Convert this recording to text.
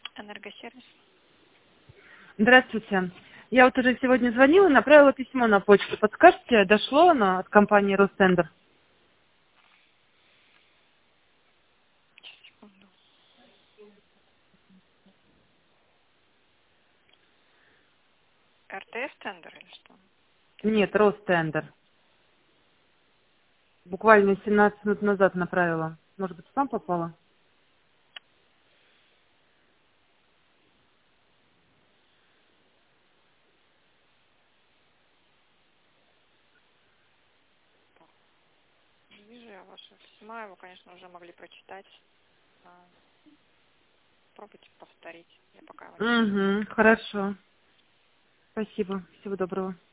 Энергосервис. Здравствуйте. Я вот уже сегодня звонила, направила письмо на почту. Подскажете, дошло оно от компании Ростендер? Сейчас, секунду. РТС тендер или что? Нет, Ростендер. Буквально 17 минут назад направила. Может быть, сам попала? Не вижу я ваше письма, его, конечно, уже могли прочитать. А, Пробуйте повторить. Я пока его не вижу. Угу, хорошо. Спасибо. Всего доброго.